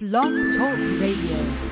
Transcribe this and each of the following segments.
Blog Talk Radio.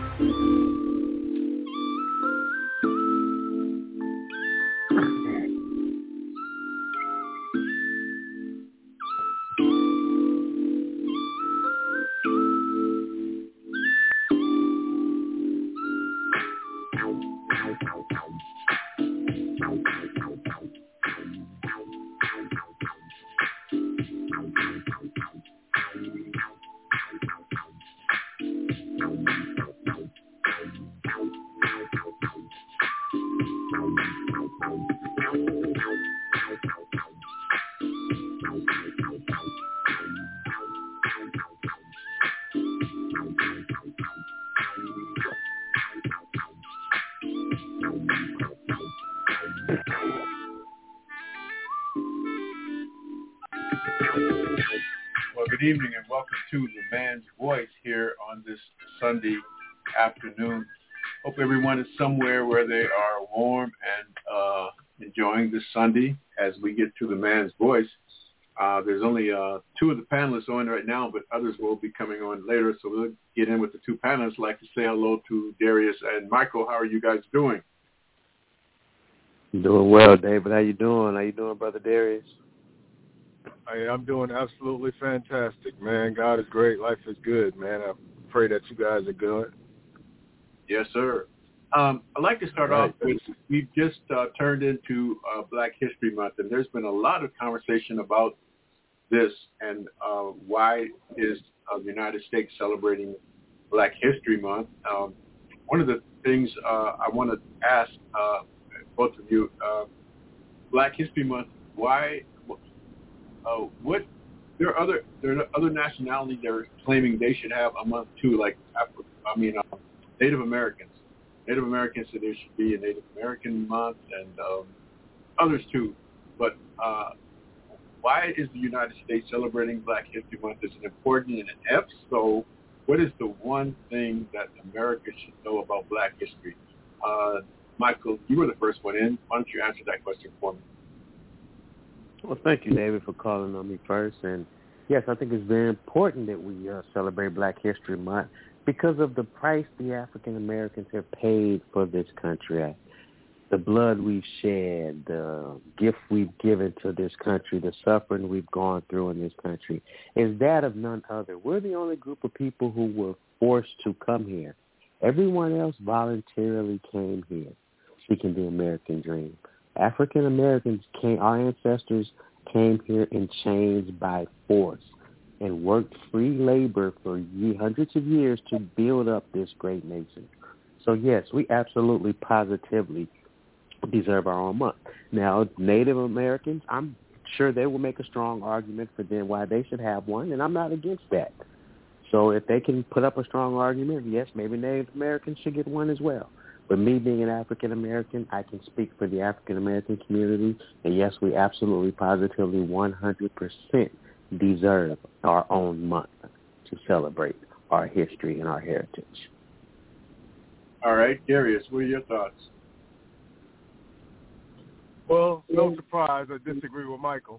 Good evening and welcome to The Man's Voice here on this Sunday afternoon. Hope everyone is somewhere where they are warm and enjoying this Sunday as we get to The Man's Voice. There's only two of the panelists on right now, but others will be coming on later, so we'll get in with the two panelists. I'd like to say hello to Darius and Michael. How are you guys doing? Doing well, David. How you doing? How you doing, Brother Darius? I'm doing absolutely fantastic, man. God is great. Life is good, man. I pray that you guys are good. Yes, sir. I'd like to start off with, we've just turned into Black History Month, and there's been a lot of conversation about this and why is the United States celebrating Black History Month. One of the things I want to ask both of you, Black History Month, why... there are other nationalities that are claiming they should have a month too, like Native Americans. Native Americans said there should be a Native American month and others too. But why is the United States celebrating Black History Month? Is it important? And if so, what is the one thing that America should know about Black history? Michael, you were the first one in. Why don't you answer that question for me? Well, thank you, David, for calling on me first. And, yes, I think it's very important that we celebrate Black History Month because of the price the African Americans have paid for this country. The blood we've shed, the gift we've given to this country, the suffering we've gone through in this country is that of none other. We're the only group of people who were forced to come here. Everyone else voluntarily came here seeking the American dream. African Americans our ancestors came here in chains by force and worked free labor for hundreds of years to build up this great nation. So, yes, we absolutely, positively deserve our own month. Now, Native Americans, I'm sure they will make a strong argument for them why they should have one, and I'm not against that. So if they can put up a strong argument, yes, maybe Native Americans should get one as well. But me being an African-American, I can speak for the African-American community. And, yes, we absolutely, positively, 100% deserve our own month to celebrate our history and our heritage. All right. Darius, what are your thoughts? Well, no surprise, I disagree with Michael.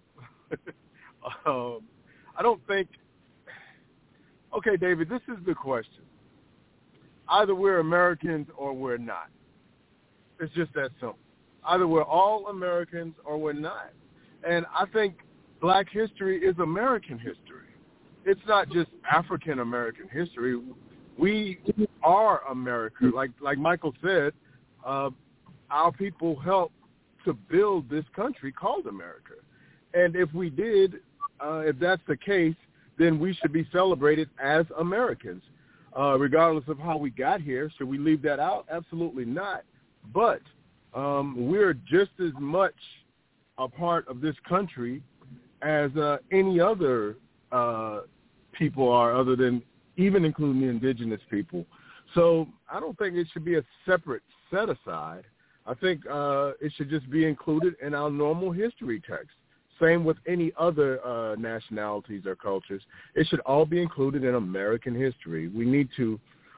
I don't think – okay, David, this is the question. Either we're Americans or we're not. It's just that simple. Either we're all Americans or we're not. And I think Black history is American history. It's not just African American history. We are America. Like Michael said, our people helped to build this country called America. And if we did, if that's the case, then we should be celebrated as Americans. Regardless of how we got here. Should we leave that out? Absolutely not. But we're just as much a part of this country as any other people are, other than even including the indigenous people. So I don't think it should be a separate set-aside. I think it should just be included in our normal history text. Same with any other nationalities or cultures. It should all be included in American history. We need to,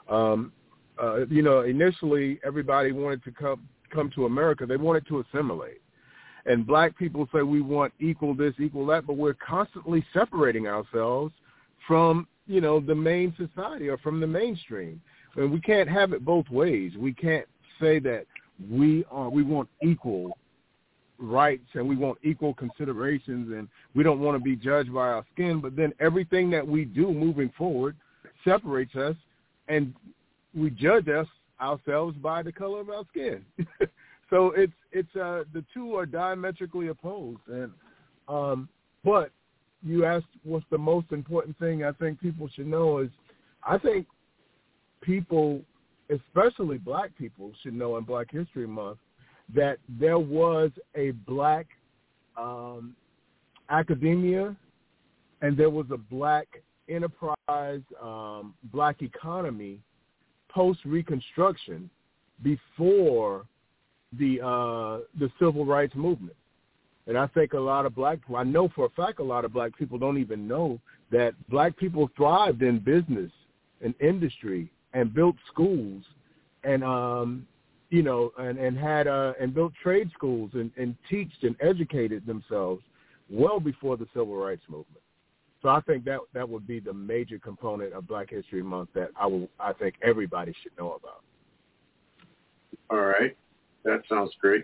initially everybody wanted to come to America. They wanted to assimilate. And Black people say we want equal this, equal that, but we're constantly separating ourselves from the main society or from the mainstream. And we can't have it both ways. We can't say that we want equal rights and we want equal considerations and we don't want to be judged by our skin, but then everything that we do moving forward separates us and we judge ourselves by the color of our skin. So it's the two are diametrically opposed. And but you asked what's the most important thing I think people should know is I think people, especially black people, should know in Black History Month that there was a black academia and there was a black enterprise, black economy post-Reconstruction before the civil rights movement. And I think a lot of black people, I know for a fact a lot of black people don't even know that black people thrived in business and industry and built schools and, and had and built trade schools and taught and educated themselves well before the civil rights movement. So I think that would be the major component of Black History Month that I think everybody should know about. All right. That sounds great.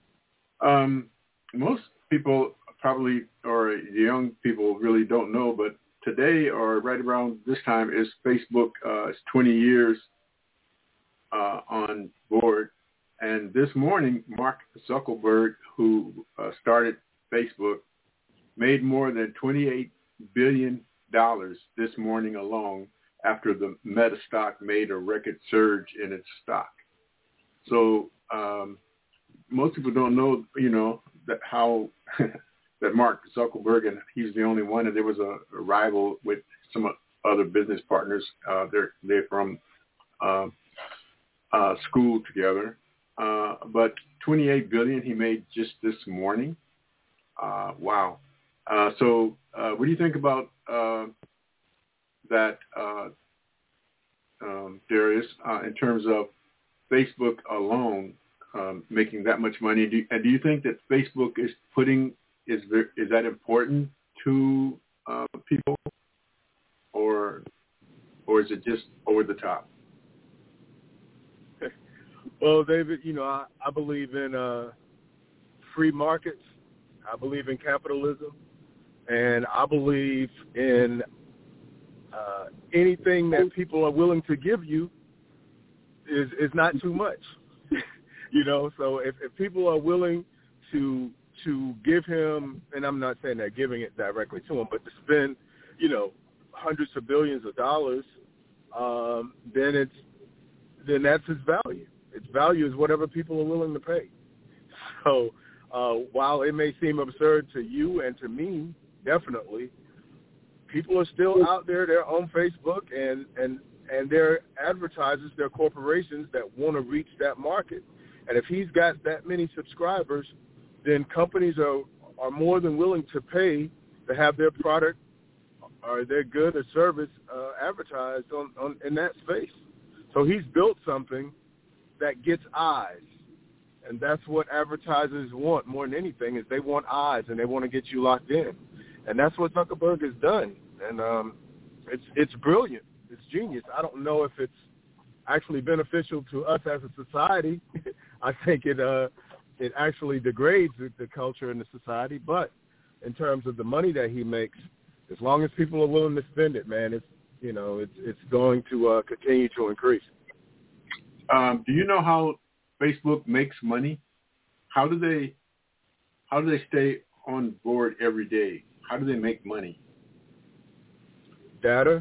Most people probably, or young people really don't know, but today or right around this time is Facebook, it's 20 years on board. And this morning, Mark Zuckerberg, who started Facebook, made more than $28 billion this morning alone after the Meta stock made a record surge in its stock. So most people don't know, that how that Mark Zuckerberg, and he's the only one, and there was a rival with some other business partners. They're from school together. But $28 billion he made just this morning. Wow. So what do you think about that, Darius, in terms of Facebook alone making that much money? Do you think that Facebook is is that important to people, or is it just over the top? Well, David, I believe in free markets. I believe in capitalism, and I believe in anything that people are willing to give you is not too much. So if people are willing to give him, and I'm not saying that giving it directly to him, but to spend, hundreds of billions of dollars, then that's his value. Its value is whatever people are willing to pay. So while it may seem absurd to you and to me, definitely, people are still out there. They're on Facebook, and they're advertisers, they're corporations that want to reach that market. And if he's got that many subscribers, then companies are more than willing to pay to have their product or their good or service advertised in that space. So he's built something that gets eyes, and that's what advertisers want more than anything, is they want eyes and they want to get you locked in. And that's what Zuckerberg has done. And it's brilliant. It's genius. I don't know if it's actually beneficial to us as a society. I think it actually degrades the culture and the society. But in terms of the money that he makes, as long as people are willing to spend it, man, it's going to continue to increase. Do you know how Facebook makes money? How do they stay on board every day? How do they make money? Data.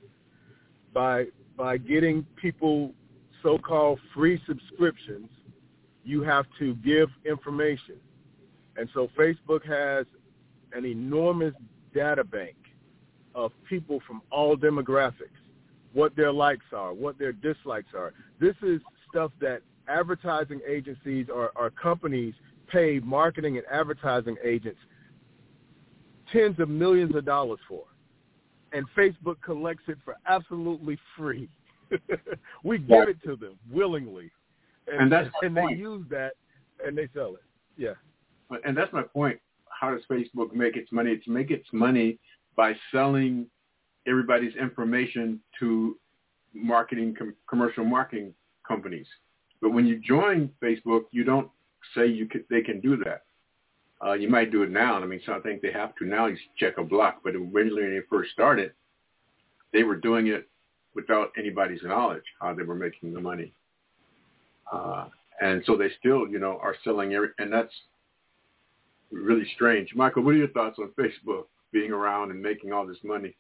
By getting people so-called free subscriptions, you have to give information. And so Facebook has an enormous data bank of people from all demographics, what their likes are, what their dislikes are. This is stuff that advertising agencies or companies pay marketing and advertising agents tens of millions of dollars for. And Facebook collects it for absolutely free. We give it to them willingly. And they use that and they sell it. Yeah. And that's my point. How does Facebook make its money? It's make its money by selling everybody's information to commercial marketing companies. But when you join Facebook, you don't say they can do that. You might do it now. I mean, so I think they have to now. You check a block. But originally, when they first started, they were doing it without anybody's knowledge how they were making the money. And so they still, are selling and that's really strange. Michael, what are your thoughts on Facebook being around and making all this money?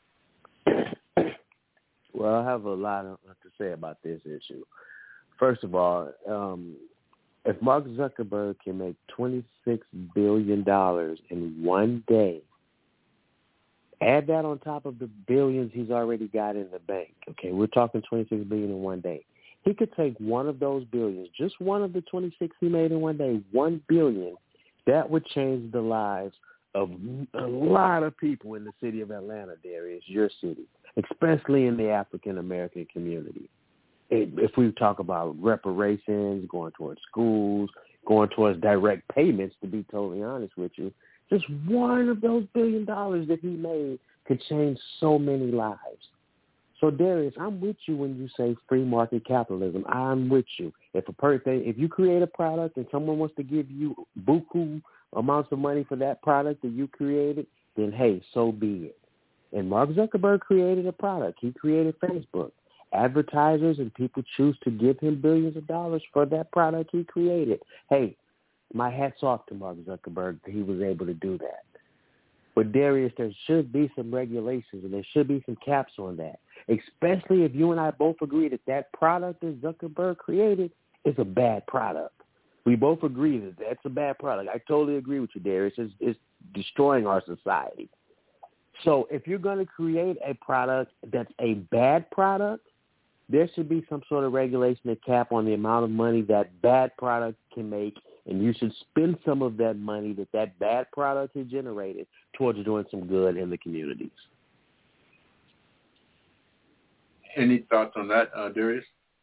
Well, I have a lot to say about this issue. First of all, if Mark Zuckerberg can make $26 billion in one day, add that on top of the billions he's already got in the bank. Okay, we're talking $26 billion in one day. He could take one of those billions, just one of the 26 he made in one day, $1 billion. That would change the lives of a lot of people in the city of Atlanta, Darius, your city, especially in the African-American community. If we talk about reparations, going towards schools, going towards direct payments, to be totally honest with you, just one of those $1 billion that he made could change so many lives. So, Darius, I'm with you when you say free market capitalism. I'm with you. If you create a product and someone wants to give you buku amounts of money for that product that you created, then, hey, so be it. And Mark Zuckerberg created a product. He created Facebook. Advertisers and people choose to give him billions of dollars for that product he created. Hey, my hat's off to Mark Zuckerberg that he was able to do that. But, Darius, there should be some regulations and there should be some caps on that, especially if you and I both agree that that product that Zuckerberg created is a bad product. We both agree that that's a bad product. I totally agree with you, Darius. It's destroying our society. So if you're going to create a product that's a bad product, there should be some sort of regulation and cap on the amount of money that bad product can make, and you should spend some of that money that bad product has generated towards doing some good in the communities. Any thoughts on that, Darius?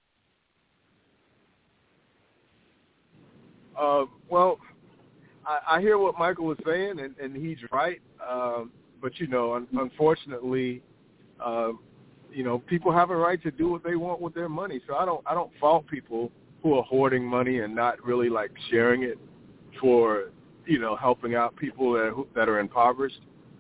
Well, I hear what Michael was saying, and he's right. But, unfortunately, people have a right to do what they want with their money. So I don't fault people who are hoarding money and not really like sharing it for, helping out people that are impoverished.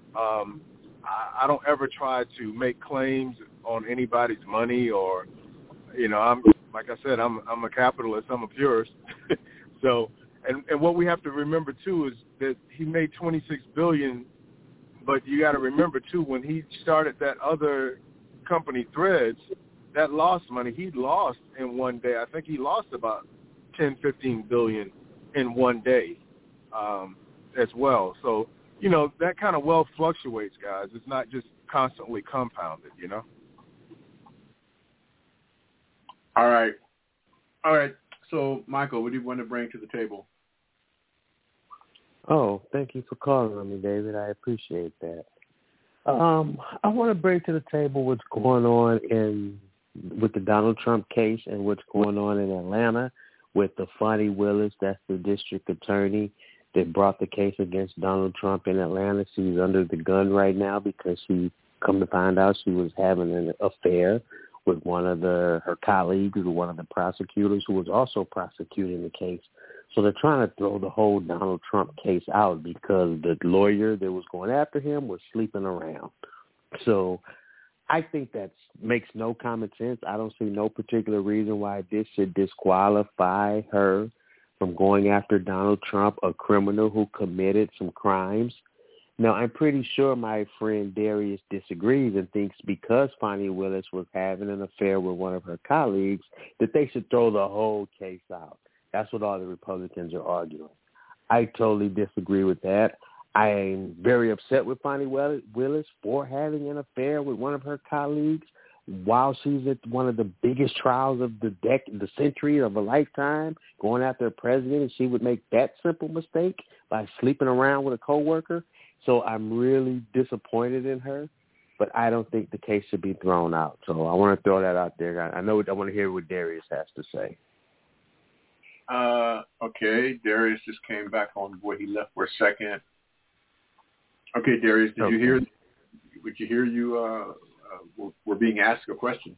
I don't ever try to make claims on anybody's money or, I'm a capitalist. I'm a purist. So, and what we have to remember too is that he made $26 billion, but you got to remember too, when he started that other company, Threads, that lost money. He lost in one day. I think he lost about 10, 15 billion in one day as well. So, that kind of wealth fluctuates, guys. It's not just constantly compounded, All right. So, Michael, what do you want to bring to the table? Oh, thank you for calling on me, David. I appreciate that. I want to bring to the table what's going on with the Donald Trump case and what's going on in Atlanta with the Fani Willis, that's the district attorney that brought the case against Donald Trump in Atlanta. She's under the gun right now because come to find out she was having an affair with one of her colleagues, one of the prosecutors who was also prosecuting the case. So they're trying to throw the whole Donald Trump case out because the lawyer that was going after him was sleeping around. So I think that makes no common sense. I don't see no particular reason why this should disqualify her from going after Donald Trump, a criminal who committed some crimes. Now, I'm pretty sure my friend Darius disagrees and thinks because Fani Willis was having an affair with one of her colleagues that they should throw the whole case out. That's what all the Republicans are arguing. I totally disagree with that. I am very upset with Fani Willis for having an affair with one of her colleagues while she's at one of the biggest trials of the century, of a lifetime, going after a president, and she would make that simple mistake by sleeping around with a coworker. So I'm really disappointed in her, but I don't think the case should be thrown out. So I want to throw that out there. I want to hear what Darius has to say. Okay, Darius just came back on board. He left for a second. Okay, Darius, did you hear? you hear we're being asked a question?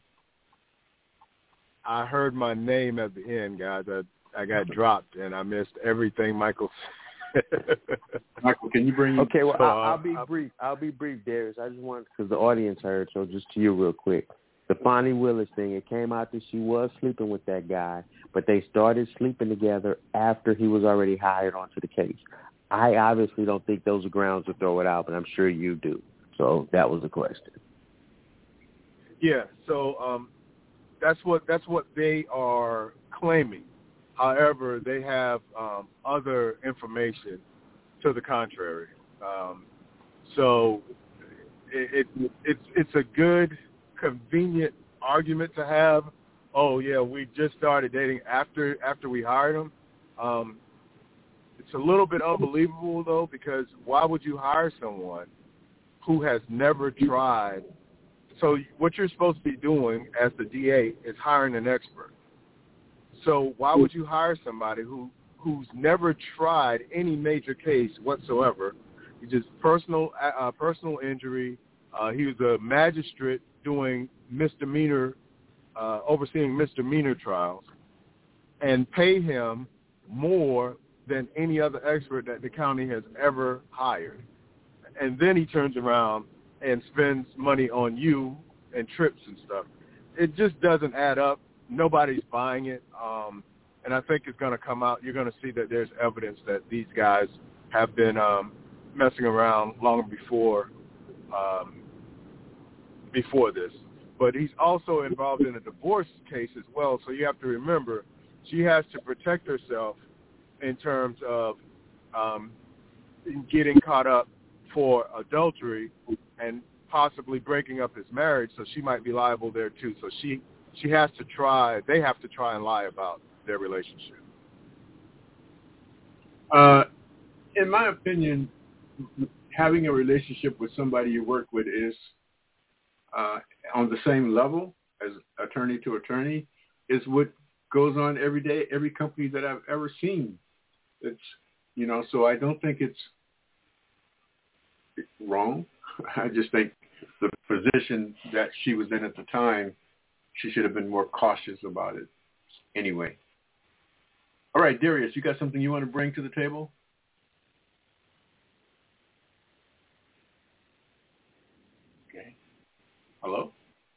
I heard my name at the end, guys. I got dropped, and I missed everything Michael said. Michael, can you bring? Okay, well, I'll be brief. I'll be brief, Darius. I just wanted, because the audience heard, so just to you real quick. The Fonnie Willis thing, it came out that she was sleeping with that guy, but they started sleeping together after he was already hired onto the case. I obviously don't think those are grounds to throw it out, but I'm sure you do. So that was the question. Yeah, so that's what they are claiming. However, they have other information to the contrary. So it's a good, convenient argument to have. Oh yeah, we just started dating after we hired him. It's a little bit unbelievable though, because why would you hire someone who has never tried? So what you're supposed to be doing as the DA is hiring an expert. So why would you hire somebody who's never tried any major case whatsoever? He just personal injury. He was a magistrate doing overseeing misdemeanor trials, and pay him more than any other expert that the county has ever hired. And then he turns around and spends money on you and trips and stuff. It just doesn't add up. Nobody's buying it. And I think it's going to come out. You're going to see that there's evidence that these guys have been messing around long before this. But he's also involved in a divorce case as well. So you have to remember, she has to protect herself in terms of getting caught up for adultery and possibly breaking up his marriage. So she might be liable there too. So she has to try. They have to try and lie about their relationship. In my opinion, having a relationship with somebody you work with is on the same level as attorney to attorney is what goes on every day, every company that I've ever seen. It's, so I don't think it's wrong. I just think the position that she was in at the time, she should have been more cautious about it anyway. All right, Darius, you got something you want to bring to the table? Okay. Hello?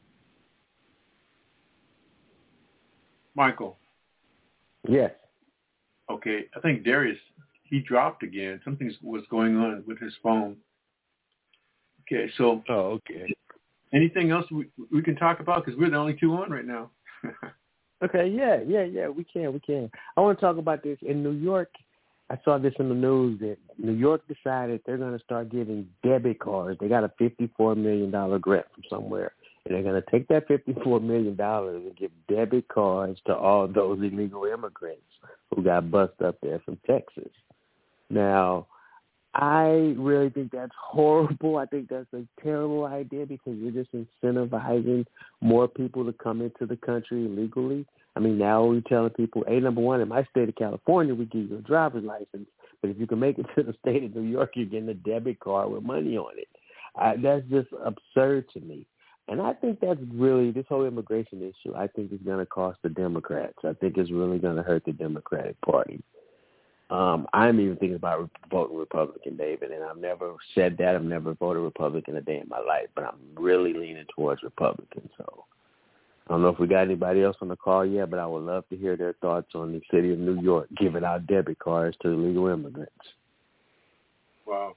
Michael? Yes. Okay, I think Darius, he dropped again. Something was going on with his phone. Okay, so... Oh, okay. Anything else we can talk about? Because we're the only two on right now. Okay, yeah, we can. I want to talk about this. In New York, I saw this in the news that New York decided they're going to start giving debit cards. They got a $54 million grant from somewhere, and they're going to take that $54 million and give debit cards to all those illegal immigrants who got busted up there from Texas. Now, I really think that's horrible. I think that's a terrible idea because you're just incentivizing more people to come into the country illegally. I mean, now we're telling people, hey, number one, in my state of California, we give you a driver's license. But if you can make it to the state of New York, you're getting a debit card with money on it. That's just absurd to me. And I think that's really, this whole immigration issue, I think is going to cost the Democrats. I think it's really going to hurt the Democratic Party. I'm even thinking about voting Republican, David, and I've never said that. I've never voted Republican a day in my life, but I'm really leaning towards Republican. So I don't know if we got anybody else on the call yet, but I would love to hear their thoughts on the city of New York giving out debit cards to illegal immigrants. Wow.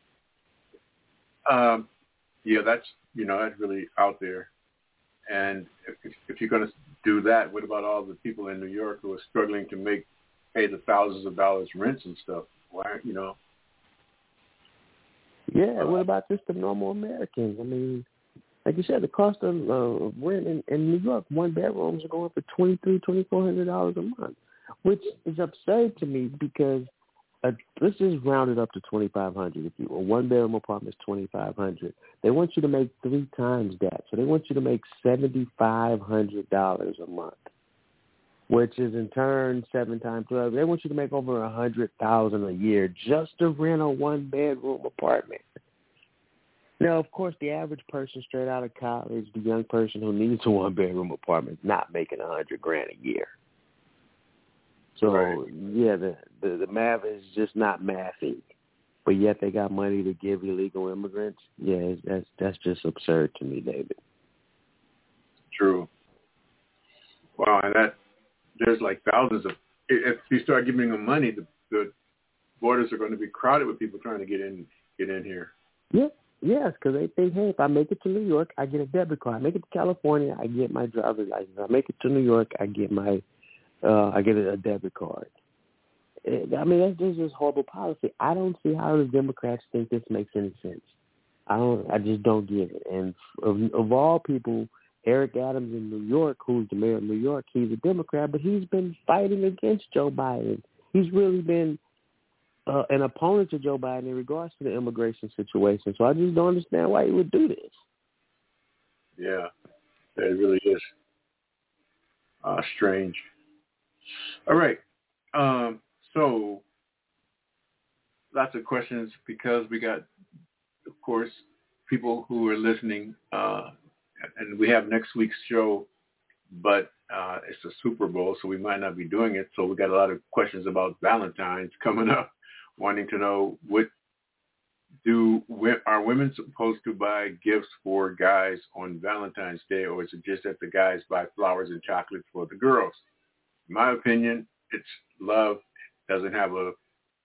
Yeah, that's really out there. And if you're going to do that, what about all the people in New York who are struggling to pay the thousands of dollars rents and stuff? Why, Yeah, what about just the normal Americans? I mean, like you said, the cost of rent in New York, one bedrooms are going for $2,400 a month, which is absurd to me because let's just round it up to $2,500. If a one-bedroom apartment is $2,500, they want you to make 3 times that. So they want you to make $7,500 a month, which is in turn 7 times 12. They want you to make over $100,000 a year just to rent a one-bedroom apartment. Now, of course, the average person straight out of college, the young person who needs a one-bedroom apartment, is not making $100,000 a year. So, right. Yeah, the math is just not mathing. But yet they got money to give illegal immigrants. Yeah, that's just absurd to me, David. True. Wow, and there's like thousands of. If you start giving them money, the borders are going to be crowded with people trying to get in here. Yeah, yes, because they think, hey, if I make it to New York, I get a debit card. I make it to California, I get my driver's license. I make it to New York, I get a debit card. I mean, that's just horrible policy. I don't see how the Democrats think this makes any sense. I just don't get it. And of all people, Eric Adams in New York, who's the mayor of New York, he's a Democrat, but he's been fighting against Joe Biden. He's really been an opponent to Joe Biden in regards to the immigration situation. So I just don't understand why he would do this. Yeah, it really is strange. All right. So lots of questions because we got, of course, people who are listening, and we have next week's show, but it's the Super Bowl, so we might not be doing it. So we got a lot of questions about Valentine's coming up, wanting to know are women supposed to buy gifts for guys on Valentine's Day, or is it just that the guys buy flowers and chocolates for the girls? In my opinion, it's love. Doesn't have a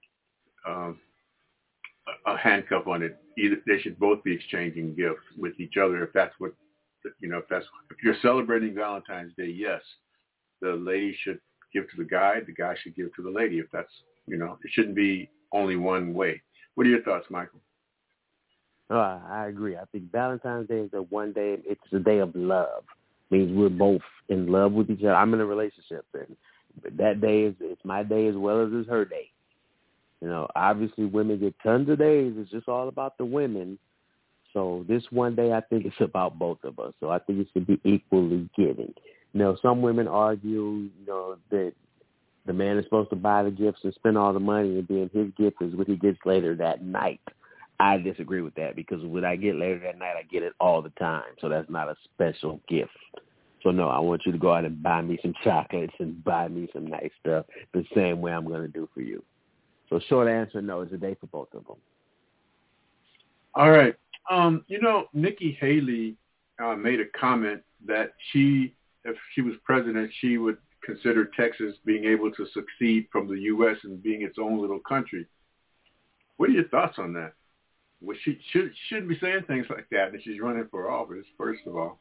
handcuff on it. Either they should both be exchanging gifts with each other. If that's what if you're celebrating Valentine's Day, yes, the lady should give to the guy should give to the lady. If that's it shouldn't be only one way. What are your thoughts, Michael? I agree. I think Valentine's Day is a one day. It's a day of love. It means we're both in love with each other. I'm in a relationship, and that day it's my day as well as it's her day. Obviously women get tons of days. It's just all about the women. So this one day, I think it's about both of us. So I think it should be equally given. Some women argue, that the man is supposed to buy the gifts and spend all the money, and then his gift is what he gets later that night. I disagree with that because what I get later that night, I get it all the time. So that's not a special gift. So, no, I want you to go out and buy me some chocolates and buy me some nice stuff the same way I'm going to do for you. So short answer, no, it's a day for both of them. All right. Nikki Haley made a comment that if she was president, she would consider Texas being able to succeed from the U.S. and being its own little country. What are your thoughts on that? Well, she shouldn't be saying things like that if she's running for office, first of all.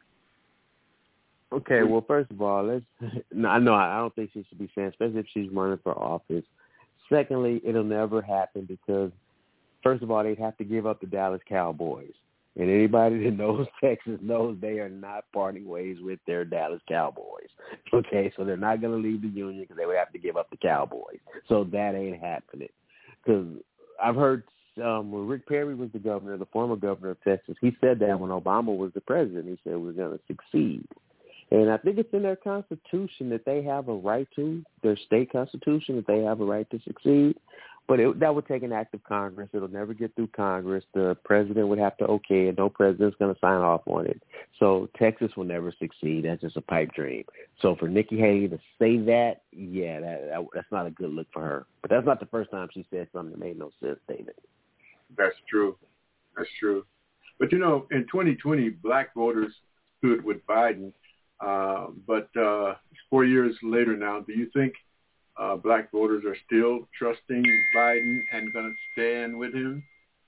Okay, well, first of all, I don't think she should be saying, especially if she's running for office. Secondly, it'll never happen because, first of all, they'd have to give up the Dallas Cowboys. And anybody that knows Texas knows they are not parting ways with their Dallas Cowboys. Okay, so they're not going to leave the union because they would have to give up the Cowboys. So that ain't happening. Because I've heard when Rick Perry was the governor, the former governor of Texas, he said that when Obama was the president. He said we're going to succeed. And I think it's in their constitution that they have a right to, their state constitution, that they have a right to succeed. But that would take an act of Congress. It'll never get through Congress. The president would have to okay it. No president's going to sign off on it. So Texas will never succeed. That's just a pipe dream. So for Nikki Haley to say that, yeah, that's not a good look for her. But that's not the first time she said something that made no sense, David. That's true. That's true. But, in 2020, black voters stood with Biden. But 4 years later now, do you think black voters are still trusting Biden and going to stand with him?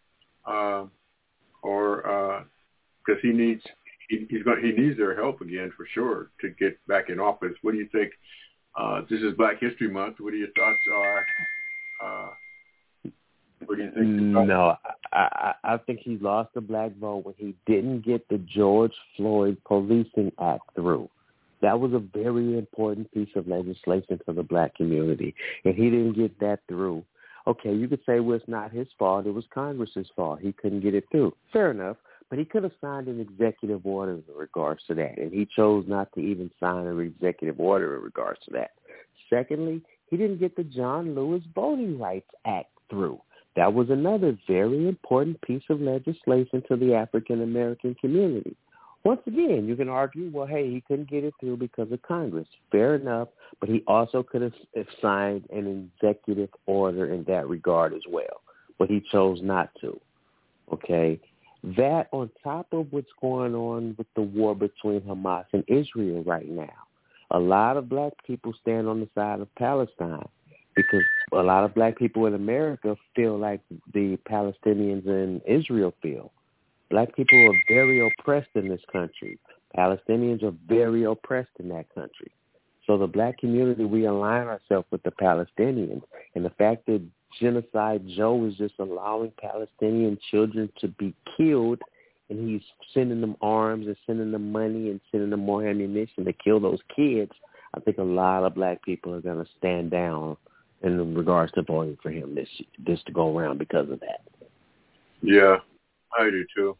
Or because he needs their help again for sure to get back in office. What do you think? This is Black History Month. What are your thoughts are? What do you think? No, I think he lost the black vote when he didn't get the George Floyd Policing Act through. That was a very important piece of legislation for the black community, and he didn't get that through. Okay, you could say, well, it's not his fault. It was Congress's fault. He couldn't get it through. Fair enough, but he could have signed an executive order in regards to that, and he chose not to even sign an executive order in regards to that. Secondly, he didn't get the John Lewis Voting Rights Act through. That was another very important piece of legislation to the African-American community. Once again, you can argue, well, hey, he couldn't get it through because of Congress. Fair enough, but he also could have signed an executive order in that regard as well, but he chose not to, okay? That on top of what's going on with the war between Hamas and Israel right now, a lot of black people stand on the side of Palestine because a lot of black people in America feel like the Palestinians in Israel feel. Black people are very oppressed in this country. Palestinians are very oppressed in that country. So the black community, we align ourselves with the Palestinians. And the fact that Genocide Joe is just allowing Palestinian children to be killed, and he's sending them arms and sending them money and sending them more ammunition to kill those kids, I think a lot of black people are going to stand down in regards to voting for him this to go around because of that. Yeah, I do too.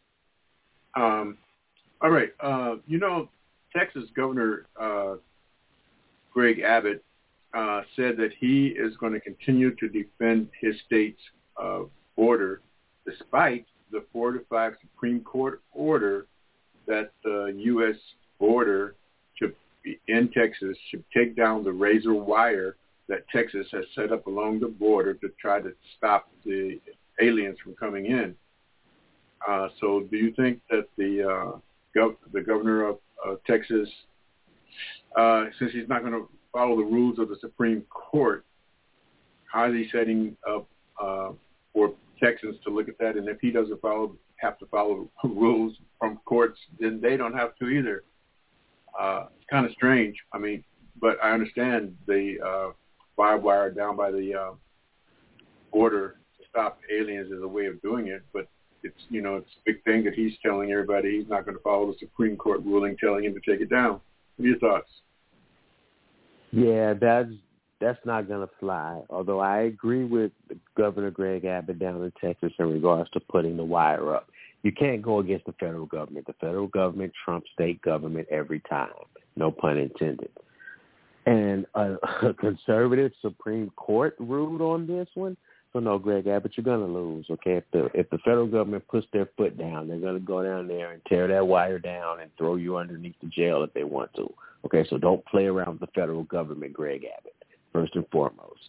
All right. Texas Governor Greg Abbott said that he is going to continue to defend his state's border despite the 4-5 Supreme Court order that the U.S. border in Texas should take down the razor wire that Texas has set up along the border to try to stop the aliens from coming in. So do you think that the governor of Texas, since he's not going to follow the rules of the Supreme Court, how is he setting up for Texans to look at that? And if he doesn't have to follow rules from courts, then they don't have to either. It's kind of strange. I mean, but I understand the barbed wire down by the border to stop aliens is a way of doing it, but it's a big thing that he's telling everybody he's not going to follow the Supreme Court ruling telling him to take it down. What are your thoughts? Yeah, that's not going to fly. Although I agree with Governor Greg Abbott down in Texas in regards to putting the wire up. You can't go against the federal government. The federal government trumps state government every time. No pun intended. And a conservative Supreme Court ruled on this one. So no, Greg Abbott, you're going to lose, okay? If the federal government puts their foot down, they're going to go down there and tear that wire down and throw you underneath the jail if they want to. Okay, so don't play around with the federal government, Greg Abbott, first and foremost.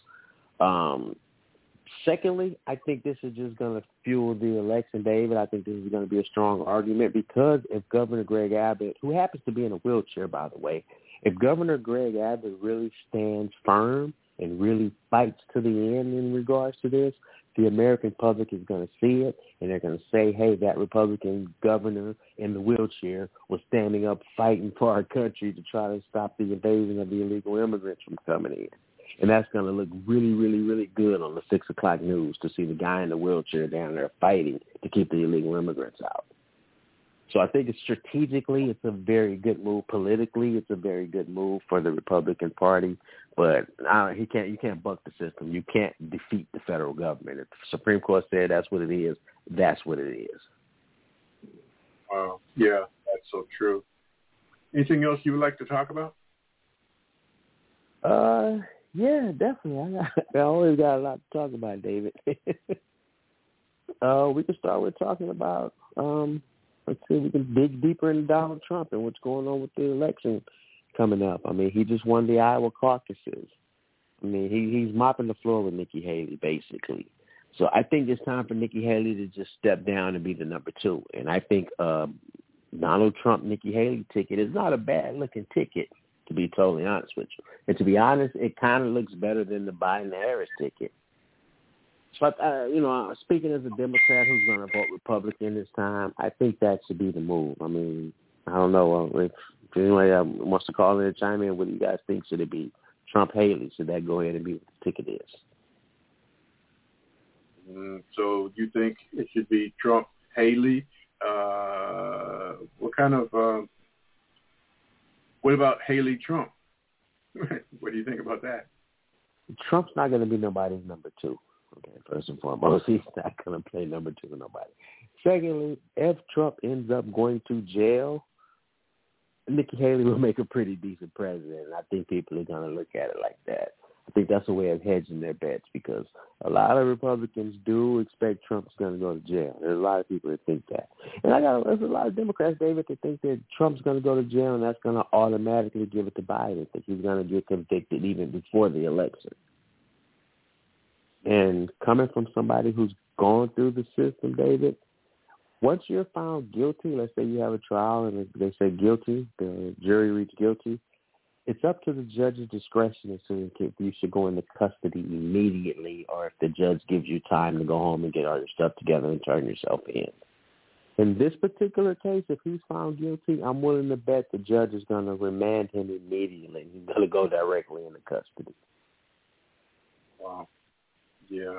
Secondly, I think this is just going to fuel the election, David. I think this is going to be a strong argument because if Governor Greg Abbott, who happens to be in a wheelchair, by the way, if Governor Greg Abbott really stands firm and really fights to the end in regards to this, the American public is going to see it, and they're going to say, hey, that Republican governor in the wheelchair was standing up fighting for our country to try to stop the invasion of the illegal immigrants from coming in. And that's going to look really, really, really good on the 6 o'clock news to see the guy in the wheelchair down there fighting to keep the illegal immigrants out. So I think strategically it's a very good move. Politically, it's a very good move for the Republican Party. But you can't buck the system. You can't defeat the federal government. If the Supreme Court said that's what it is, that's what it is. Yeah, that's so true. Anything else you would like to talk about? Yeah, definitely. I always got a lot to talk about, David. We can start with talking about, let's see, we can dig deeper into Donald Trump and what's going on with the election coming up. I mean, he just won the Iowa caucuses. I mean, he's mopping the floor with Nikki Haley, basically. So I think it's time for Nikki Haley to just step down and be the number 2. And I think Donald Trump, Nikki Haley ticket is not a bad-looking ticket, to be totally honest with you. And to be honest, it kind of looks better than the Biden-Harris ticket. But, speaking as a Democrat who's going to vote Republican this time, I think that should be the move. I mean, I don't know. If anyone wants to call in and chime in, what do you guys think? Should it be Trump-Haley? Should that go ahead and be what the ticket is? So you think it should be Trump-Haley? What about Haley-Trump? What do you think about that? Trump's not going to be nobody's number 2. Okay, first and foremost, he's not going to play number 2 to nobody. Secondly, if Trump ends up going to jail, Nikki Haley will make a pretty decent president. I think people are going to look at it like that. I think that's a way of hedging their bets because a lot of Republicans do expect Trump's going to go to jail. There's a lot of people that think that. And there's a lot of Democrats, David, that think that Trump's going to go to jail and that's going to automatically give it to Biden, that he's going to get convicted even before the election. And coming from somebody who's gone through the system, David, once you're found guilty, let's say you have a trial and they say guilty, the jury reads guilty, it's up to the judge's discretion as to if you should go into custody immediately or if the judge gives you time to go home and get all your stuff together and turn yourself in. In this particular case, if he's found guilty, I'm willing to bet the judge is going to remand him immediately. He's going to go directly into custody. Wow. Yeah.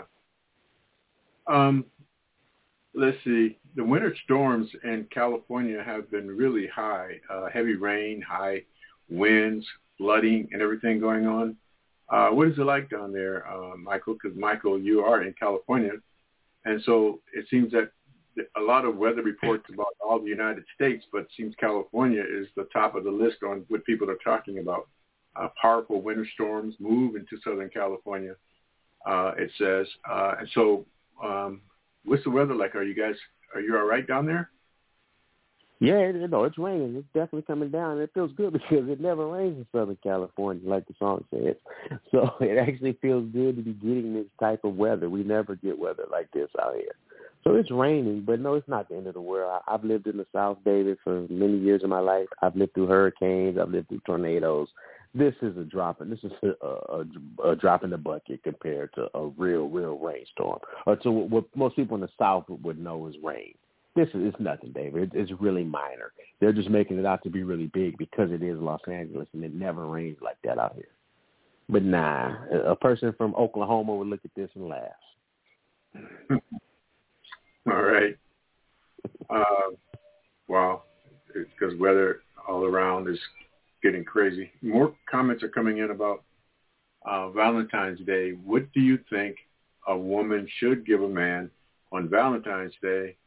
Let's see. The winter storms in California have been really high. Heavy rain, high winds, flooding, and everything going on. What is it like down there, Michael? Because, Michael, you are in California. And so it seems that a lot of weather reports about all the United States, but it seems California is the top of the list on what people are talking about. Powerful winter storms move into Southern California, it says. And so what's the weather like? Are you all right down there? Yeah, it's raining. It's definitely coming down. It feels good because it never rains in Southern California, like the song says. So it actually feels good to be getting this type of weather. We never get weather like this out here. So it's raining, but no, it's not the end of the world. I've lived in the South, David, for many years of my life. I've lived through hurricanes. I've lived through tornadoes. This is a drop in the bucket compared to a real rainstorm, or to what most people in the South would know as rain. This is nothing, David. It's really minor. They're just making it out to be really big because it is Los Angeles and it never rains like that out here. But nah, a person from Oklahoma would look at this and laugh. All right. Wow. Because weather all around is getting crazy. More comments are coming in about Valentine's Day. What do you think a woman should give a man on Valentine's Day?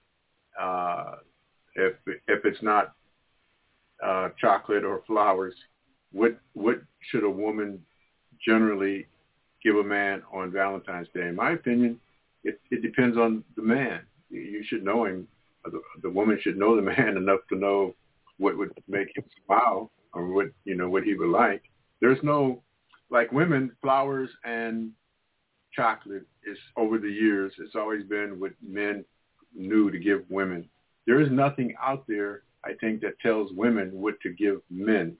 If it's not chocolate or flowers, what should a woman generally give a man on Valentine's Day? In my opinion, it depends on the man. You should know him. The woman should know the man enough to know what would make him smile or what he would like. There's no, like women, flowers and chocolate is over the years. It's always been what men knew to give women. There is nothing out there, I think, that tells women what to give men.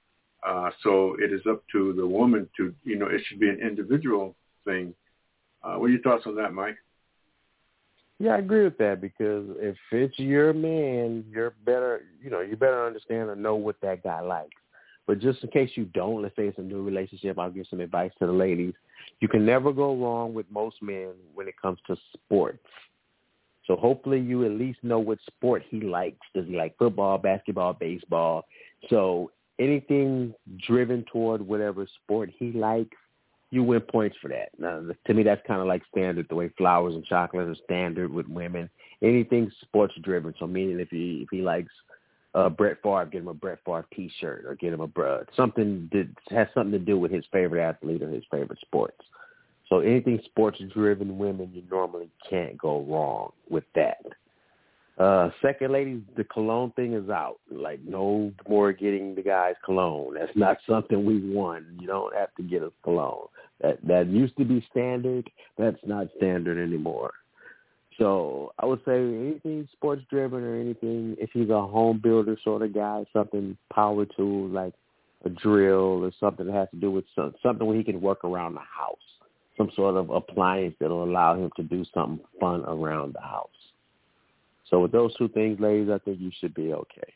So it is up to the woman to, it should be an individual thing. What are your thoughts on that, Mike? Yeah, I agree with that because if it's your man, you better understand or know what that guy likes. But just in case you don't, let's say it's a new relationship, I'll give some advice to the ladies. You can never go wrong with most men when it comes to sports. So hopefully you at least know what sport he likes. Does he like football, basketball, baseball? So anything driven toward whatever sport he likes, you win points for that. Now, to me, that's kind of like standard, the way flowers and chocolate are standard with women. Anything sports driven. So meaning if he likes Brett Favre, get him a Brett Favre T-shirt or get him something that has something to do with his favorite athlete or his favorite sports. So anything sports-driven women, you normally can't go wrong with that. Second, ladies, the cologne thing is out. Like, no more getting the guys cologne. That's not something we want. You don't have to get us cologne. That used to be standard. That's not standard anymore. So I would say anything sports-driven or anything, if he's a home builder sort of guy, something power tool like a drill or something that has to do with something where he can work around the house. Some sort of appliance that will allow him to do something fun around the house. So with those two things, ladies, I think you should be okay.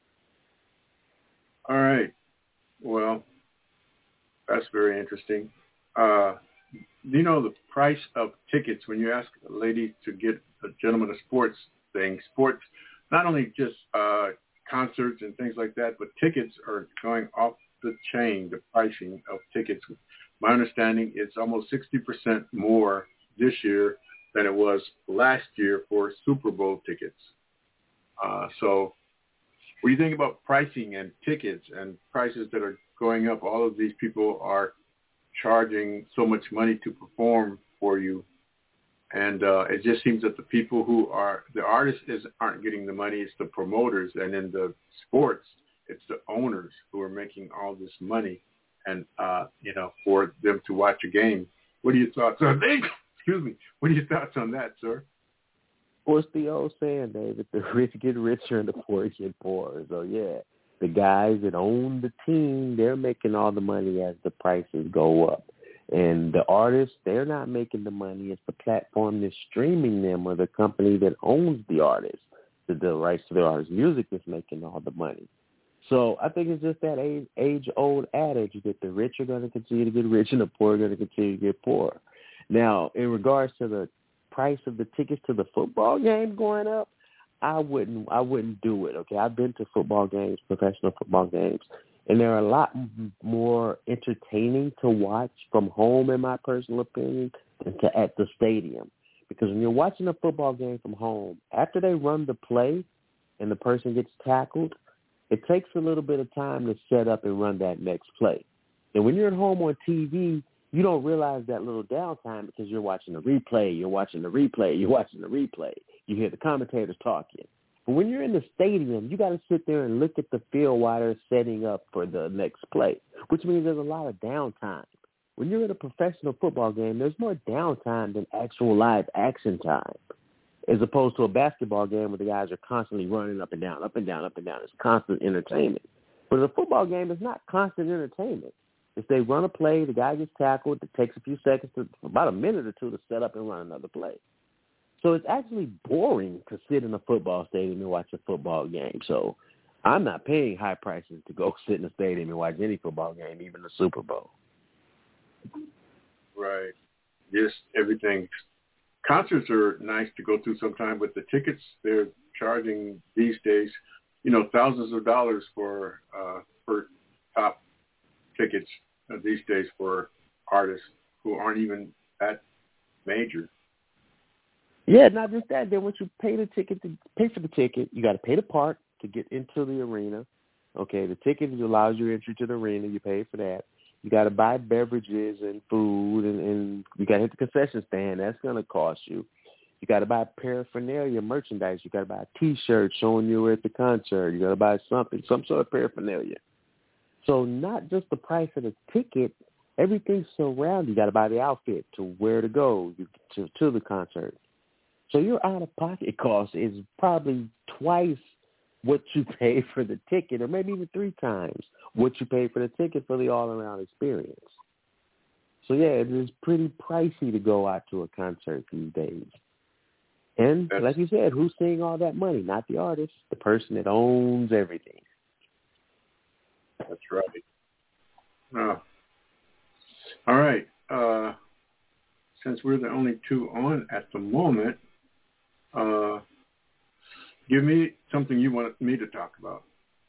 All right. Well, that's very interesting. The price of tickets when you ask a lady to get a gentleman a sports, not only just concerts and things like that, but tickets are going off the chain, the pricing of tickets. My understanding, it's almost 60% more this year than it was last year for Super Bowl tickets. So what do you think about pricing and tickets and prices that are going up? All of these people are charging so much money to perform for you. And it just seems that the people who are, the artists aren't getting the money, it's the promoters. And in the sports, it's the owners who are making all this money and, for them to watch a game. What are your thoughts on that? Excuse me. What are your thoughts on that, sir? Well, it's the old saying, David, the rich get richer and the poor get poorer. So, yeah, the guys that own the team, they're making all the money as the prices go up. And the artists, they're not making the money. It's the platform that's streaming them or the company that owns the artist, the rights to the artist's music that's making all the money. So I think it's just that age-old adage that the rich are going to continue to get rich and the poor are going to continue to get poor. Now, in regards to the price of the tickets to the football game going up, I wouldn't do it. Okay, I've been to football games, professional football games, and they're a lot more entertaining to watch from home, in my personal opinion, than at the stadium. Because when you're watching a football game from home, after they run the play and the person gets tackled, it takes a little bit of time to set up and run that next play. And when you're at home on TV, you don't realize that little downtime because you're watching the replay, you're watching the replay. You hear the commentators talking. But when you're in the stadium, you got to sit there and look at the field while they're setting up for the next play, which means there's a lot of downtime. When you're at a professional football game, there's more downtime than actual live action time, as opposed to a basketball game where the guys are constantly running up and down, up and down, up and down. It's constant entertainment. But a football game is not constant entertainment. If they run a play, the guy gets tackled, it takes a few seconds, about a minute or two to set up and run another play. So it's actually boring to sit in a football stadium and watch a football game. So I'm not paying high prices to go sit in a stadium and watch any football game, even the Super Bowl. Right. Yes, everything. Concerts are nice to go to sometime, but the tickets they're charging these days, thousands of dollars for top tickets these days for artists who aren't even that major. Yeah, not just that. Then once you pay for the ticket, you got to pay the park to get into the arena. Okay, the ticket allows your entry to the arena. You pay for that. You got to buy beverages and food, and you got to hit the concession stand. That's going to cost you. You got to buy paraphernalia, merchandise. You got to buy a T-shirt showing you were at the concert. You got to buy something, some sort of paraphernalia. So not just the price of the ticket, everything surrounding. You got to buy the outfit to where to go to the concert. So your out-of-pocket cost is probably twice what you pay for the ticket, or maybe even 3 times what you pay for the ticket for the all-around experience. So, yeah, it is pretty pricey to go out to a concert these days. And like you said, who's seeing all that money? Not the artist, the person that owns everything. That's right. All right. Since we're the only two on at the moment, give me something you want me to talk about.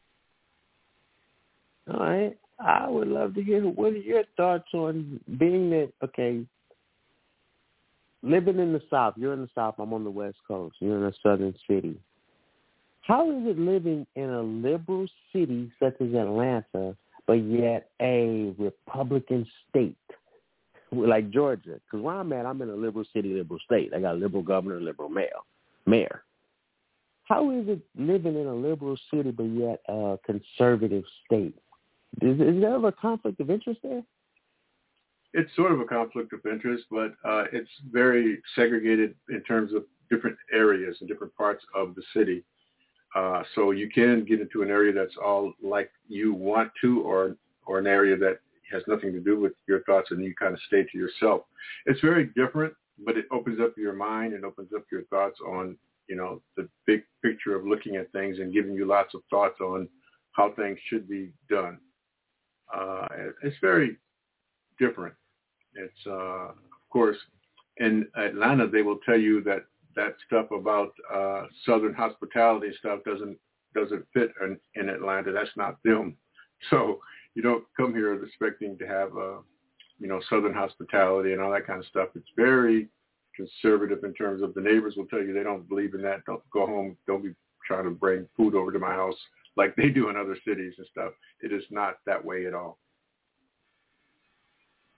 All right. I would love to hear what are your thoughts on being that, okay, living in the South. You're in the South. I'm on the West Coast. You're in a southern city. How is it living in a liberal city such as Atlanta, but yet a Republican state like Georgia? Because where I'm at, I'm in a liberal city, liberal state. I got a liberal governor, liberal mayor. How is it living in a liberal city, but yet a conservative state? Is there ever a conflict of interest there? It's sort of a conflict of interest, but it's very segregated in terms of different areas and different parts of the city. So you can get into an area that's all like you want to, or an area that has nothing to do with your thoughts, and you kind of stay to yourself. It's very different, but it opens up your mind and opens up your thoughts on, the big picture of looking at things and giving you lots of thoughts on how things should be done. It's very different. It's, of course, in Atlanta, they will tell you that stuff about Southern hospitality stuff doesn't fit in Atlanta. That's not them. So you don't come here expecting to have, Southern hospitality and all that kind of stuff. It's very conservative in terms of the neighbors will tell you they don't believe in that. Don't go home. Don't be trying to bring food over to my house like they do in other cities and stuff. It is not that way at all.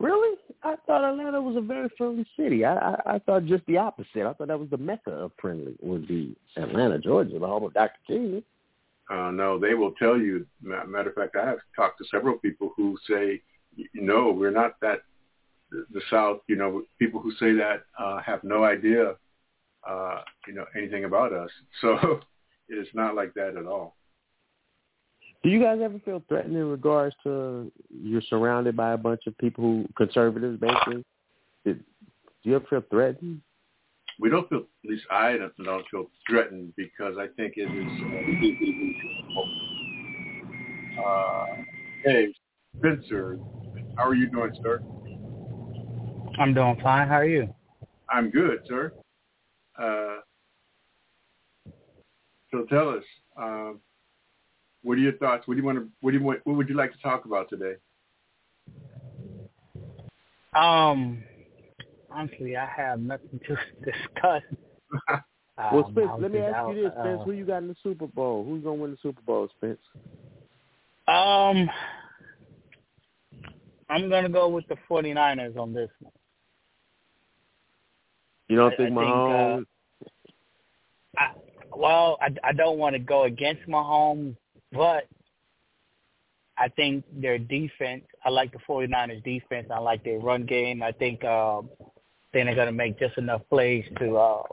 Really? I thought Atlanta was a very friendly city. I thought just the opposite. I thought that was the mecca of friendly would be Atlanta, Georgia, the home of Dr. King. No, they will tell you. Matter of fact, I have talked to several people who say, no, we're not that. The South, people who say that have no idea, anything about us. So it's not like that at all. Do you guys ever feel threatened in regards to you're surrounded by a bunch of people who conservatives, basically? Do you ever feel threatened? We don't feel, at least I don't feel threatened because I think it is. Hey, Spencer, how are you doing, sir? I'm doing fine. How are you? I'm good, sir. So tell us, what are your thoughts? What would you like to talk about today? Honestly, I have nothing to discuss. Well, Spence, let me ask you this, Spence. Who you got in the Super Bowl? Who's going to win the Super Bowl, Spence? I'm going to go with the 49ers on this one. You don't think Mahomes? I don't want to go against Mahomes, but I think their defense, I like the 49ers defense. I like their run game. I think they're going to make just enough plays to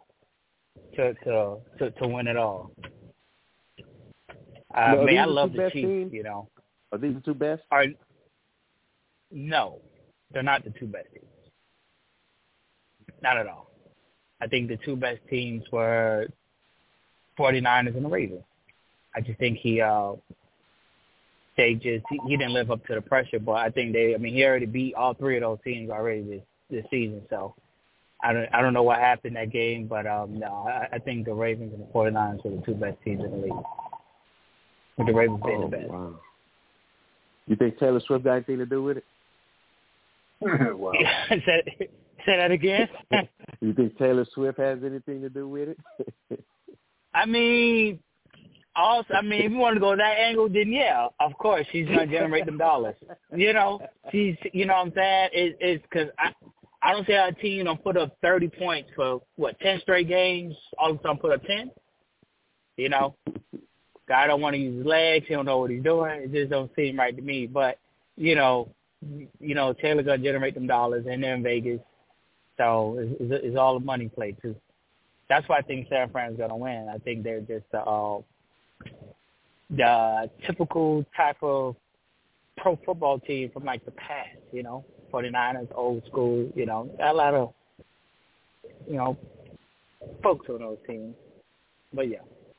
win it all. I love the Chiefs, teams? Are these the two best? No, they're not the two best teams. Not at all. I think the two best teams were 49ers and the Ravens. I just think he didn't live up to the pressure, but I think he already beat all three of those teams already this season. So I don't know what happened in that game, but no, I think the Ravens and the 49ers were the two best teams in the league. With the Ravens being the best. Wow. You think Taylor Swift got anything to do with it? Wow. Say that again? You think Taylor Swift has anything to do with it? if you want to go that angle, then yeah, of course she's going to generate them dollars. She's, what I'm saying? It's because I don't see how a team don't put up 30 points for 10 straight games. All of a sudden put up 10. Guy don't want to use his legs. He don't know what he's doing. It just don't seem right to me. But Taylor gonna generate them dollars, and they're in Vegas, so it's all a money play too. That's why I think San Fran's gonna win. I think they're just the typical type of pro football team from like the past. 49ers, old school. A lot of folks on those teams. But yeah.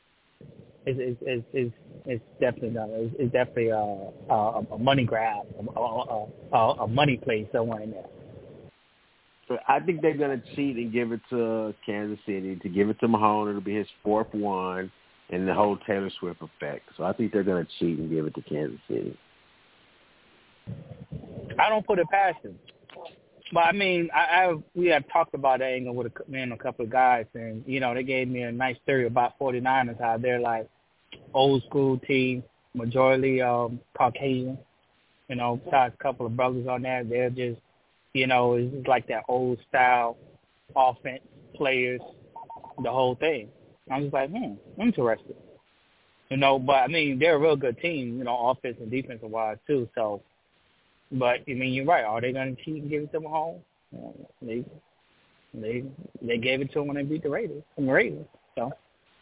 It's definitely a money grab, a money play somewhere in there. So I think they're going to cheat and give it to Kansas City. To give it to Mahomes, it'll be his fourth one, and the whole Taylor Swift effect. So I think they're going to cheat and give it to Kansas City. I don't put it past them. But we have talked about that angle with a couple of guys, and they gave me a nice theory about 49ers, how they're like old school team, majority Caucasian. Besides a couple of brothers on there, they're just it's like that old style offense players, the whole thing. I'm just like, interesting. But they're a real good team, offense and defensive wise too. So. But you're right. Are they going to cheat and give it to Mahomes? They gave it to them when they beat the Raiders. So.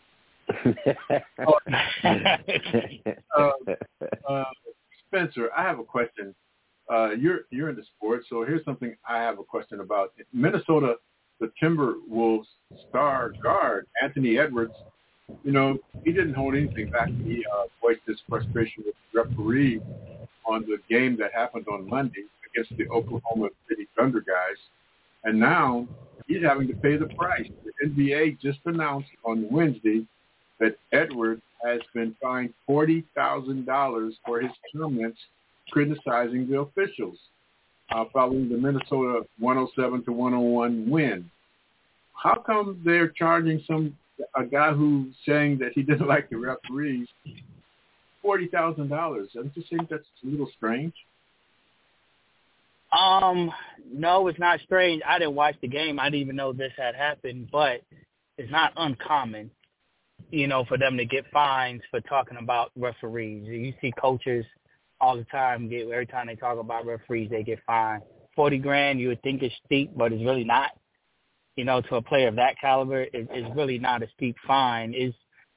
Spencer, I have a question. You're into sports, so here's something I have a question about. Minnesota, the Timberwolves star guard Anthony Edwards. He didn't hold anything back. He voiced his frustration with the referee on the game that happened on Monday against the Oklahoma City Thunder guys. And now he's having to pay the price. The NBA just announced on Wednesday that Edwards has been fined $40,000 for his comments criticizing the officials following the Minnesota 107-101 win. How come they're charging a guy who's saying that he didn't like the referees $40,000? Don't you think that's a little strange? No, it's not strange. I didn't watch the game. I didn't even know this had happened, but it's not uncommon, for them to get fines for talking about referees. You see coaches all the time every time they talk about referees, they get fined. $40,000, you would think it's steep, but it's really not. To a player of that caliber, it's really not a steep fine. Is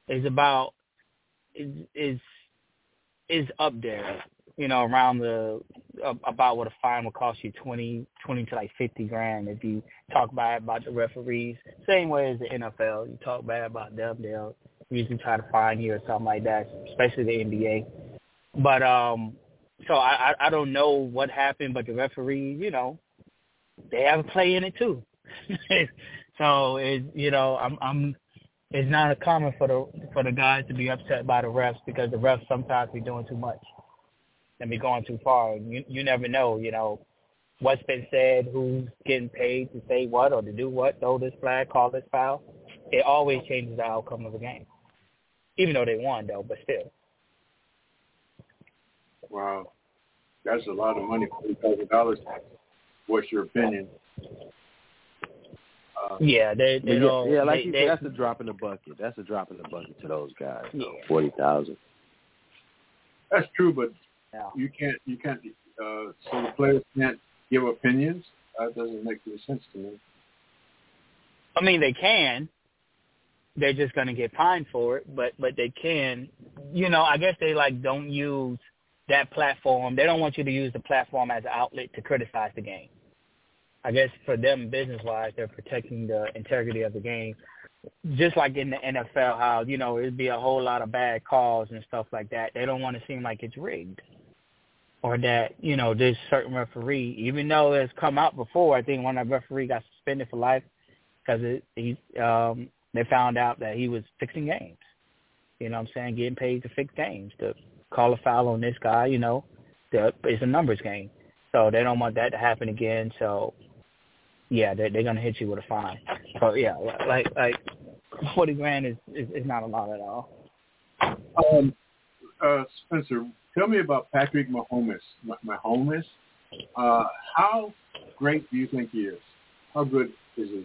up there, around about what a fine will cost you, 20 to like $50,000 if you talk bad about the referees. Same way as the NFL, you talk bad about them, they'll usually try to fine you or something like that, especially the NBA. But so I don't know what happened, but the referees, they have a play in it too. So it's not common for the guys to be upset by the refs, because the refs sometimes be doing too much and be going too far. You never know, what's been said, who's getting paid to say what or to do what, throw this flag, call this foul. It always changes the outcome of the game, even though they won, though, but still. Wow. That's a lot of money, $40,000. What's your opinion? Yeah, they don't. Yeah, like you said, that's a drop in the bucket. That's a drop in the bucket to those guys. Yeah. 40,000. That's true, but Yeah. you can't. So the players can't give opinions. That doesn't make any sense to me. I mean, they can. They're just going to get fined for it, but they can. I guess they don't use that platform. They don't want you to use the platform as an outlet to criticize the game. I guess for them, business-wise, they're protecting the integrity of the game. Just like in the NFL, how, it'd be a whole lot of bad calls and stuff like that. They don't want to seem like it's rigged, or that, this certain referee, even though it's come out before, I think one of the referee got suspended for life because they found out that he was fixing games. Getting paid to fix games, to call a foul on this guy, it's a numbers game. So they don't want that to happen again. So, yeah, they're going to hit you with a fine. So, yeah, like $40,000 is not a lot at all. Spencer, tell me about Patrick Mahomes. How great do you think he is? How good is he?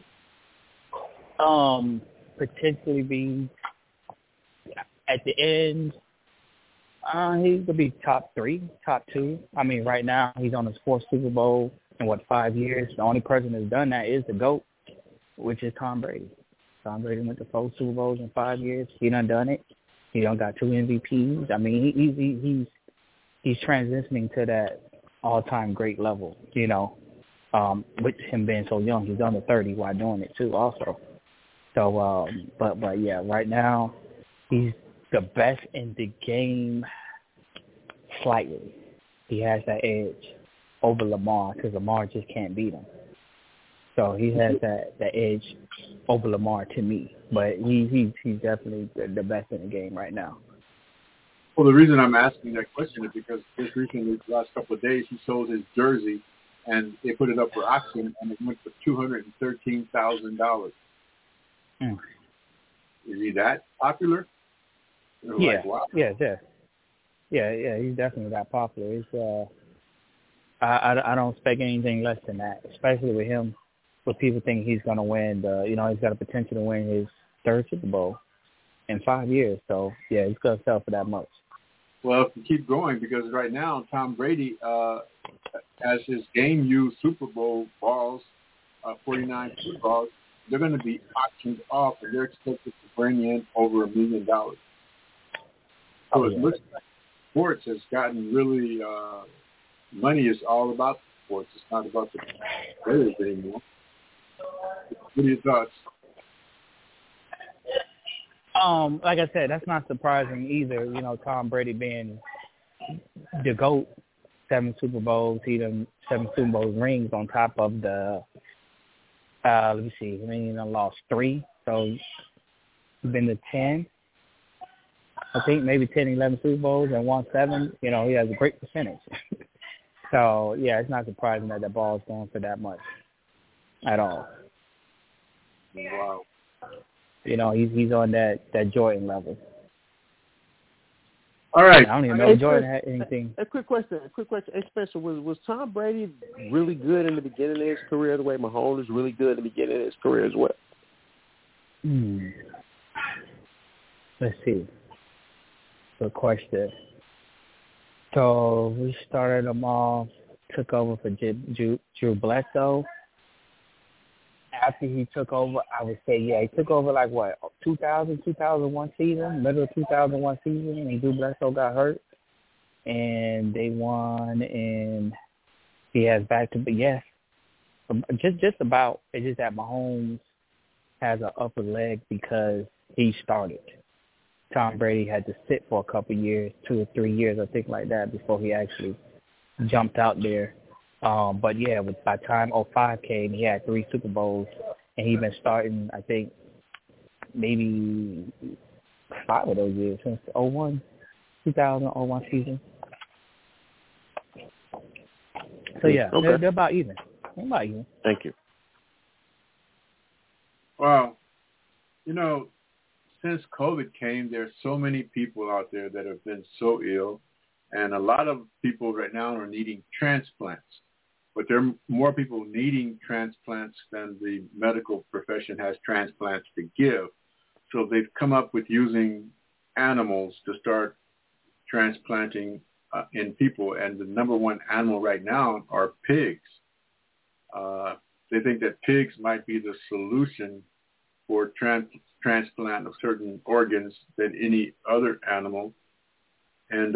Potentially being at the end, he could be top 3, top 2. I mean, right now he's on his 4th Super Bowl in 5 years. The only person that's done that is the GOAT, which is Tom Brady. Tom Brady went to 4 Super Bowls in 5 years. He done it. He got 2 MVPs. I mean, he's transitioning to that all-time great level. With him being so young, he's under 30 while doing it too, also. So, but yeah, right now he's the best in the game slightly. He has that edge over Lamar because Lamar just can't beat him. So he has that edge over Lamar to me. But he's definitely the best in the game right now. Well, the reason I'm asking that question is because just recently, the last couple of days, he sold his jersey, and they put it up for auction, and it went for $213,000. Is he that popular? Yeah. Wow. Yeah, he's definitely that popular. It's I don't expect anything less than that, especially with him. But people think he's going to win he's got a potential to win his 3rd Super Bowl in 5 years. So yeah, he's going to sell for that much. Well, if we keep going, because right now Tom Brady has his game-used Super Bowl balls, 49 Super Bowls. They're going to be auctioned off, and they're expected to bring in over $1 million. So it looks like sports has gotten really money is all about sports. It's not about the players anymore. What are your thoughts? Like I said, that's not surprising either. Tom Brady being the GOAT, 7 Super Bowls, he done 7 Super Bowl rings on top of the. Let me see. He lost 3, so he's been to 10. I think maybe 10, 11 Super Bowls and won 7. He has a great percentage. So yeah, it's not surprising that the ball's going for that much at all. Wow. He's on that Jordan level. All right. I don't even know if Jordan had anything. A quick question. Hey, Spencer, was Tom Brady really good in the beginning of his career the way Mahomes was really good in the beginning of his career as well? Let's see. Good question. So we started him off, took over for Drew Bledsoe. After he took over, I would say, he took over 2001 season, middle of 2001 season, and Drew Bledsoe got hurt. And they won, and he has just about. It's just that Mahomes has an upper leg because he started. Tom Brady had to sit for a couple of years, 2 or 3 years, I think, like that, before he actually jumped out there. But by the time 05 came, he had 3 Super Bowls, and he's been starting, I think, maybe 5 of those years since 2001 season. So, okay. They're about even. Thank you. Wow. Since COVID came, there's so many people out there that have been so ill, and a lot of people right now are needing transplants. But there are more people needing transplants than the medical profession has transplants to give. So they've come up with using animals to start transplanting in people. And the number one animal right now are pigs. They think that pigs might be the solution for transplant of certain organs than any other animal. And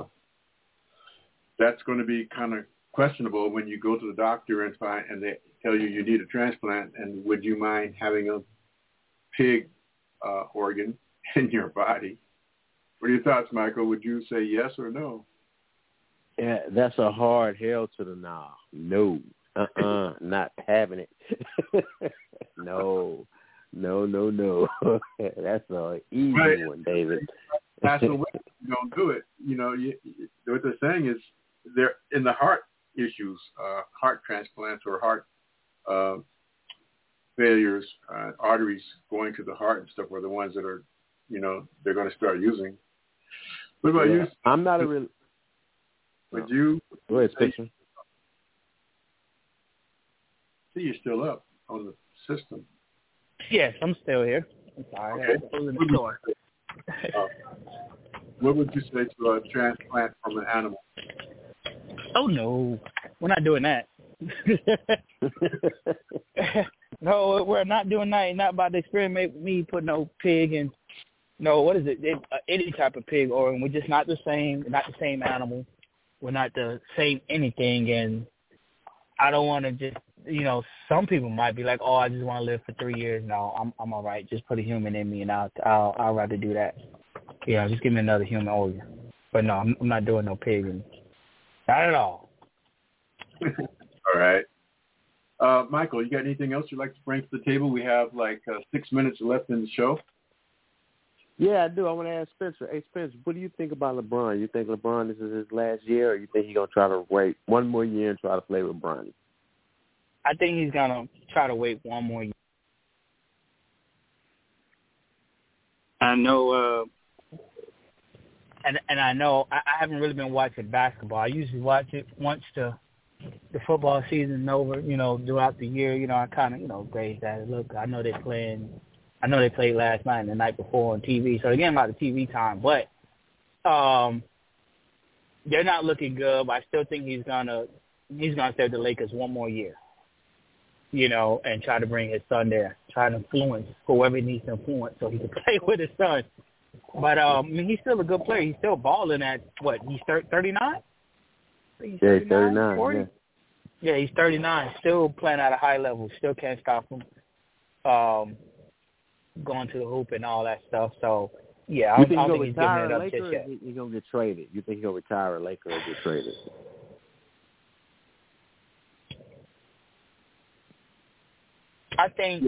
that's going to be kind of questionable when you go to the doctor and they tell you need a transplant, and would you mind having a pig organ in your body? What are your thoughts, Michael? Would you say yes or no? Yeah, that's a hard hell to the nah. No. Not having it. No. That's an easy one, David. That's the way you don't do it. What they're saying is they're in the heart issues, heart transplants or heart failures, arteries going to the heart and stuff are the ones that are, they're going to start using. What about you? I'm not a real. Would you? Go ahead, Spencer. See, you're still up on the system. Yes, I'm still here. I'm sorry. Okay. I was in the store. What would you say to a transplant from an animal? Oh, no. We're not doing that. No, we're not doing that. You're not about to experiment with me putting no pig in. No, what is it? Any type of pig organ. We're just not the same. We're not the same animal. We're not the same anything. And I don't want to just, some people might be like, oh, I just want to live for 3 years. No, I'm all right. Just put a human in me, and I'll rather do that. Just give me another human organ. But no, I'm not doing no pig. Not at all. All right. Michael, you got anything else you'd like to bring to the table? We have 6 minutes left in the show. Yeah, I do. I want to ask Spencer. Hey, Spencer, what do you think about LeBron? You think LeBron, this is his last year, or you think he's going to try to wait one more year and try to play with Bronny? I think he's going to try to wait one more year. I know, and I know I haven't really been watching basketball. I usually watch it once the football season is over, throughout the year. I kind of, gauge that. Look, I know they're playing. I know they played last night and the night before on TV, so they're getting a lot of TV time. But they're not looking good. But I still think he's gonna stay with the Lakers one more year, and try to bring his son there, try to influence whoever he needs to influence so he can play with his son. But he's still a good player. He's still balling at what? He's 39. He's 39. 40? Yeah, he's 39. Still playing at a high level. Still can't stop him. Going to the hoop and all that stuff. So, yeah, I don't think he's giving it up just yet. He's going to get traded? You think he'll retire a Laker or get traded? I think,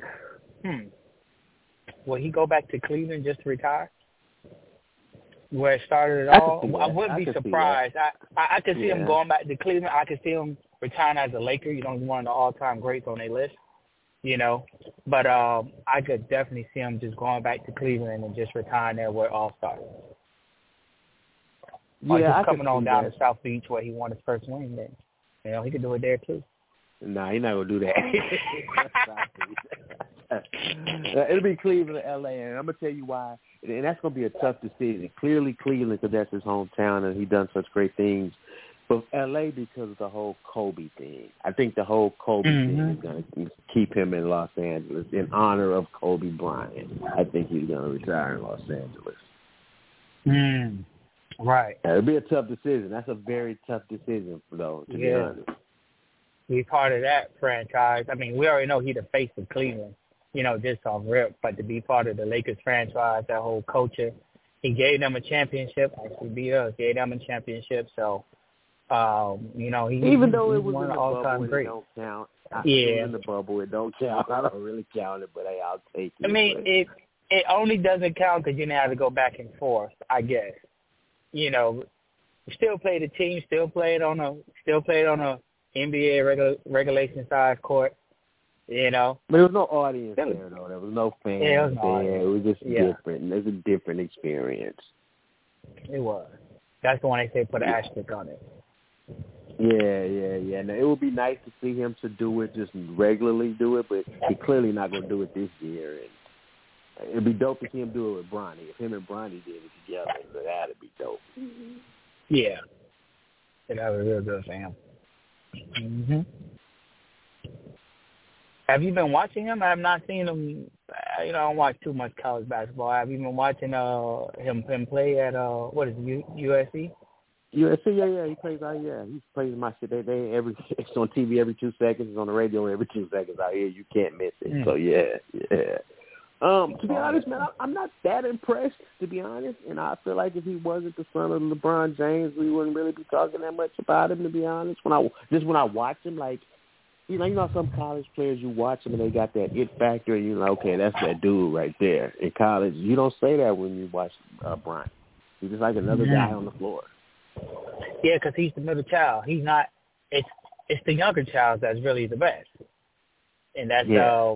will he go back to Cleveland just to retire? Where it started it all? I wouldn't be surprised. I could see him going back to Cleveland. I could see him retiring as a Laker. He's one of the all-time greats on their list. But I could definitely see him just going back to Cleveland and just retiring there where it all started. Or Yeah, just coming on down that. to South Beach where he won his first win. Then, you know, he could do it there too. Nah, he's not gonna do that. It'll be Cleveland, LA, and I'm gonna tell you why. And that's gonna be a tough decision. Clearly, Cleveland, because that's his hometown, and he's done such great things. But LA, because of the whole Kobe thing, I think the whole Kobe thing is gonna keep him in Los Angeles in honor of Kobe Bryant. I think he's gonna retire in Los Angeles. Right. It'll be a tough decision. That's a very tough decision, though, to be honest. Be part of that franchise. I mean, we already know he's the face of Cleveland, you know, just off rip. But to be part of the Lakers franchise, that whole culture, he gave them a championship. Actually, beat us, gave them a championship. So, you know, even though it was one in the all-time bubble, great. it don't count. Yeah, it was in the bubble, it don't count. I don't really count it, but hey, I'll take it. I mean, it only doesn't count because you didn't have to go back and forth, I guess. You know, still played the team, still played on a NBA regulation size court, you know. But there was no audience there, though. There was no fans there. It was just different. There's a different experience. It was. That's the one they say put an asterisk on it. Yeah. Now, it would be nice to see him to do it, just regularly do it, but he's clearly not going to do it this year. And it'd be dope to see him do it with Bronny. If him and Bronny did it together, that'd be dope. Yeah. That was real good for him. Have you been watching him? I have not seen him. You know, I don't watch too much college basketball. Have you been watching him play at what is it, USC? USC, yeah. He plays out here. He plays my shit. It's on TV every 2 seconds. It's on the radio every 2 seconds out here. You can't miss it. So yeah. To be honest, man, I'm not that impressed, to be honest. And I feel like if he wasn't the son of LeBron James, we wouldn't really be talking that much about him, to be honest. When I watch him, like, you know some college players, you watch them and they got that it factor, and you're like, okay, that's that dude right there. In college, you don't say that when you watch Bryant. He's just like another guy on the floor. Yeah, because he's the middle child. He's not. It's the younger child that's really the best, and that's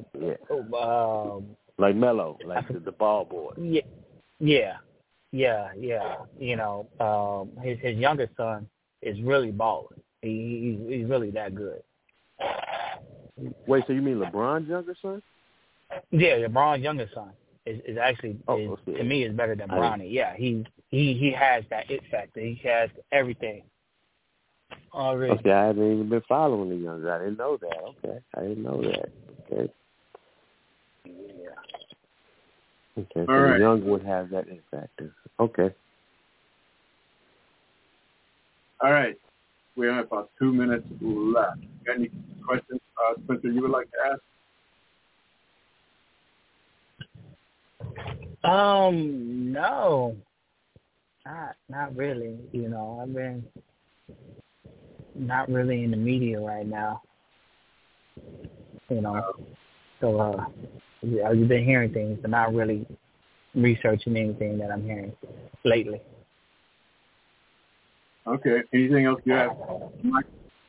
like Melo, like the ball boy. Yeah. You know, his youngest son is really balling. He's really that good. Wait, so you mean LeBron's younger son? Yeah, LeBron's youngest son is actually to me is better than Bronny. Yeah, he has that it factor. He has everything. Already. Okay, I haven't even been following the younger. I didn't know that. Okay, I didn't know that. Okay. Yeah. Okay, so the young would have that it factor. Okay. All right. We have about 2 minutes left. Got any questions, Spencer, you would like to ask? No. Not really. You know, I've been not really in the media right now. You know, so I've been hearing things, but not really researching anything that I'm hearing lately. Okay. Anything else you have, Mike?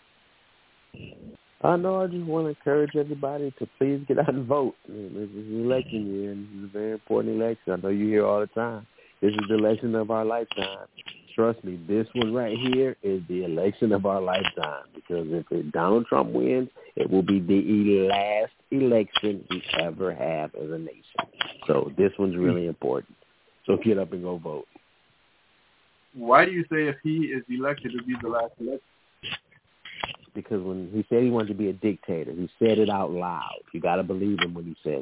No, I just want to encourage everybody to please get out and vote. This is an election year, and this is a very important election. I know you hear all the time. This is the election of our lifetime. Trust me, this one right here is the election of our lifetime, because if Donald Trump wins, it will be the last election we ever have as a nation. So this one's really important. So get up and go vote. Why do you say if he is elected, it'll be the last election? Because when he said he wanted to be a dictator, he said it out loud. You got to believe him when he says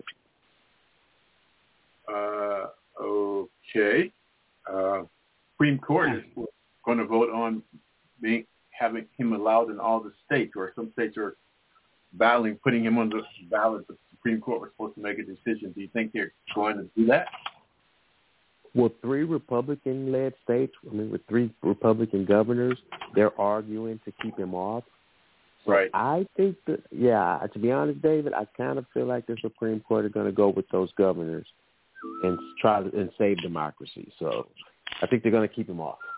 it. Okay. Supreme Court is going to vote on having him allowed in all the states, or some states are battling, putting him on the ballot. The Supreme Court was supposed to make a decision. Do you think they're going to do that? Well, 3 Republican-led states, with 3 Republican governors, they're arguing to keep him off. So right. I think that, to be honest, David, I kind of feel like the Supreme Court are going to go with those governors and try to save democracy. So I think they're going to keep him off.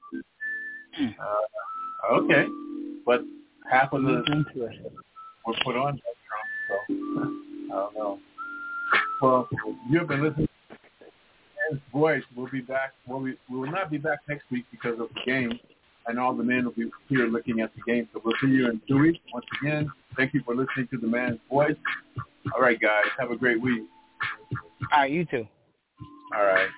Okay. But half of the were put on by Trump, so I don't know. Well, you've been listening to boys, we'll be back. We will not be back next week because of the game, and all the men will be here looking at the game. So we'll see you in 2 weeks. Once again, thank you for listening to the man's voice. All right, guys, have a great week. All right, you too. All right.